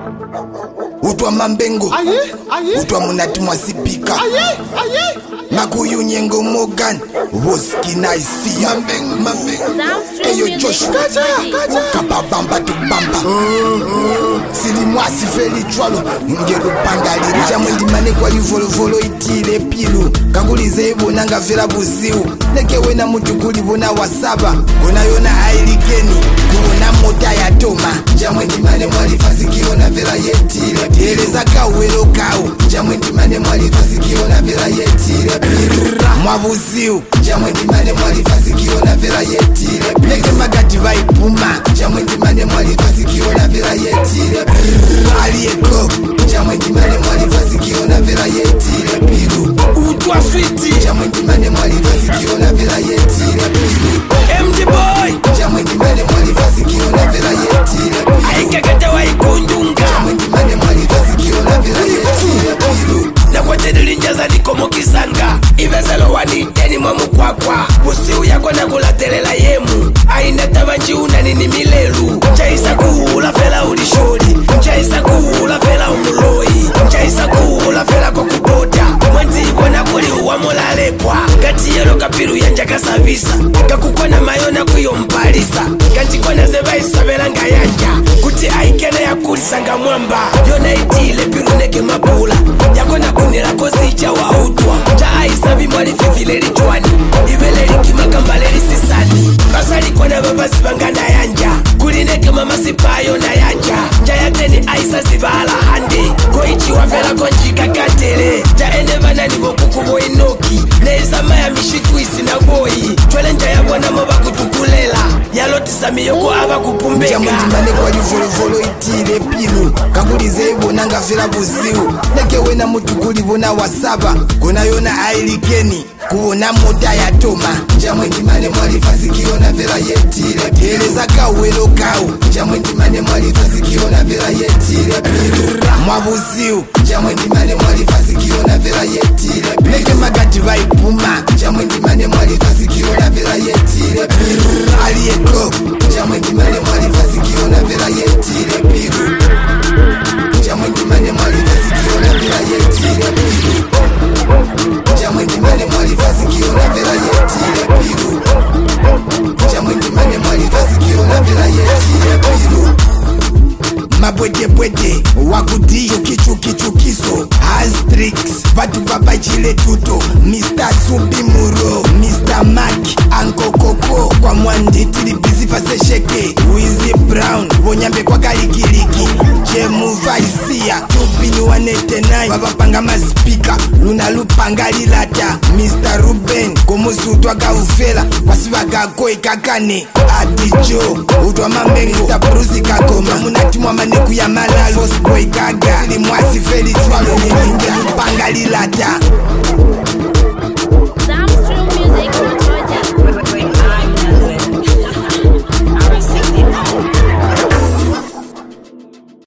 Utwa mambengo utwa munati mwasipika makuyu nyengo Morgan woski na isia eyo Joshua kababamba tubamba sili mwasi feli chwalo ngelu pangalira jamwendi mane kwa livolovolo itile pilu kakulize ibona ngavela buziu neke wena mutu kulibona wasaba gona yona ailigeni kuona mota ya toma jamwendi mane mwalifasi kiona vela yetile eleza kawelo kao jamwendi mane mwalifasi kiona vela yetile mwabuziu jamwendi mane mwalifasi kiona vela yetile neke magati vaipuma jamwendi mane mwalifasi kiona vela yetile alieko jamwendi mane mwalifasi kiona vela yetile pilu utwa fiti jamwendi mane mwalifasi kiona vela yetile pilu MD boy jamwendi mane mwalifasi kiona vela yetile pilu aikakata waikundunga jamwendi mane mwalifasi kiona vela yetile pilu na kwa tedeli njaza nikomo kisanga ivezelo waniteni mwamukwakwa usiu yako na kulatelela yemu aina tabanji unanini milelu chaisa kuhula fela ulishodi chaisa kuhula fela umuloi chaisa kuhula fela kwa kubota mwenzi ibona kuli uwa mulalekwa kati yelo kapiru yanja kasavisa kakukona mayona kuyo mpalisa kanchikona zeba isabela nga yanja kuti aikene ya kulisanga mwamba yona itile piru neke mabula yakona kunela kozicha wa utwa cha aisabi mwali fifile lichwani ibele likimakambale lisisani basali kona babasi bangana yanja kulineke mama sipayo na yanja njayateni aisa zibala handi koichi wafela konjika katele ja enevana nigo kukubo inoki neizama ya mishikwisi na boyi chwele njayabona moba kutukulela yalotisa miyoko aba kupumbeka jamwendi mane kwa livolovolo itile pilu kakulize ibona ngafela buziu neke wena mutu kulibona wasaba gona yona ailigeni kuona mota ya toma jamwendi mane mwalifasi kiona vela yetile eleza kawelo kao jamwendi mane mwalifasi kiona vela yetile mwabuziu jamwendi mane mwalifasi kiona vela yetile neke magati vaipuma jamwendi mane mwalifasi kiona vela yetile alieko jamwendi mane mwalifasi kiona vela yetile pilu jamwendi mane mwalifasi kiona vela yetile pilu jamwendi mane mwalifasi kiona vela yetile pilu jamwendi mane mwalifasi kiona vela yetile pilu mabwedebwede wakudiyo kichukichukiso Astrix vatu vapachile tuto Mr. Subimuro Mr. Mac Ankokoko kwa mwandi tilibizi fasesheke Wizzy Brown vonyambe kwa kalikiliki Jemu Vaisia Tupini wanetenai wapapanga maspika Luna lupanga lilata Mr. Ruben komusutwa kaufela wasiva kakoi kakane Adijo utwa mambengo Mr. Bruce kakoma munatimwa maneku ya malalo Force boy kaga sili mwasi feli twalo Nilinde lupanga lilata